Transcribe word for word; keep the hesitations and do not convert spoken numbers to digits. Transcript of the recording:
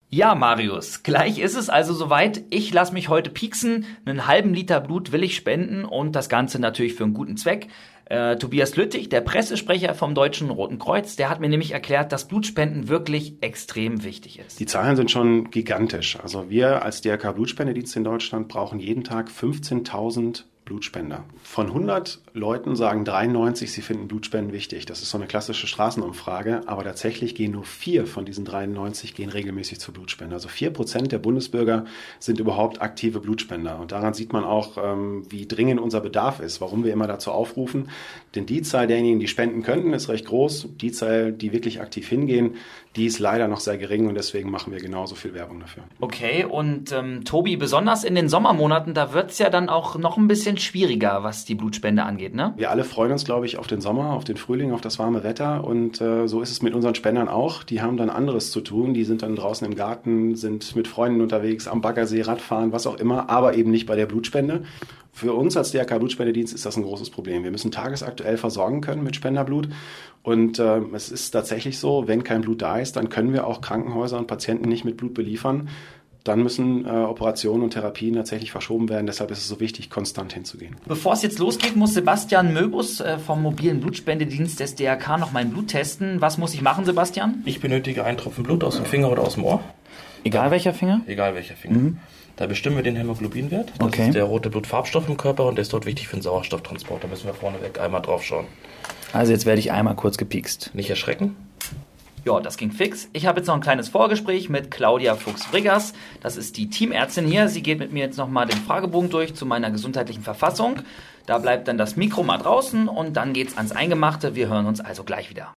Ja, Marius, gleich ist es also soweit. Ich lasse mich heute pieksen. Einen halben Liter Blut will ich spenden und das Ganze natürlich für einen guten Zweck. Äh, Tobias Lüttich, der Pressesprecher vom Deutschen Roten Kreuz, der hat mir nämlich erklärt, dass Blutspenden wirklich extrem wichtig ist. Die Zahlen sind schon gigantisch. Also wir als D R K Blutspendedienst in Deutschland brauchen jeden Tag fünfzehntausend Blutspender. Von hundert Leuten sagen dreiundneunzig, sie finden Blutspenden wichtig. Das ist so eine klassische Straßenumfrage, aber tatsächlich gehen nur vier von diesen dreiundneunzig gehen regelmäßig zur Blutspende. Also vier Prozent der Bundesbürger sind überhaupt aktive Blutspender. Und daran sieht man auch, wie dringend unser Bedarf ist, warum wir immer dazu aufrufen. Denn die Zahl derjenigen, die spenden könnten, ist recht groß. Die Zahl, die wirklich aktiv hingehen, die ist leider noch sehr gering und deswegen machen wir genauso viel Werbung dafür. Okay, und ähm, Tobi, besonders in den Sommermonaten, da wird's ja dann auch noch ein bisschen schwieriger, was die Blutspende angeht, ne? Wir alle freuen uns, glaube ich, auf den Sommer, auf den Frühling, auf das warme Wetter und äh, so ist es mit unseren Spendern auch. Die haben dann anderes zu tun, die sind dann draußen im Garten, sind mit Freunden unterwegs, am Baggersee, Radfahren, was auch immer, aber eben nicht bei der Blutspende. Für uns als D R K Blutspendedienst ist das ein großes Problem. Wir müssen tagesaktuell versorgen können mit Spenderblut und äh, es ist tatsächlich so, wenn kein Blut da ist, dann können wir auch Krankenhäuser und Patienten nicht mit Blut beliefern. Dann müssen äh, Operationen und Therapien tatsächlich verschoben werden. Deshalb ist es so wichtig, konstant hinzugehen. Bevor es jetzt losgeht, muss Sebastian Möbus äh, vom mobilen Blutspendedienst des D R K noch mein Blut testen. Was muss ich machen, Sebastian? Ich benötige einen Tropfen Blut aus dem Finger oder aus dem Ohr. Egal welcher Finger? Egal welcher Finger. Mhm. Da bestimmen wir den Hämoglobinwert. Das okay. ist der rote Blutfarbstoff im Körper und der ist dort wichtig für den Sauerstofftransport. Da müssen wir vorneweg einmal drauf schauen. Also jetzt werde ich einmal kurz gepiekst. Nicht erschrecken. Ja, das ging fix. Ich habe jetzt noch ein kleines Vorgespräch mit Claudia Fuchs-Briggers. Das ist die Teamärztin hier. Sie geht mit mir jetzt nochmal den Fragebogen durch zu meiner gesundheitlichen Verfassung. Da bleibt dann das Mikro mal draußen und dann geht's ans Eingemachte. Wir hören uns also gleich wieder.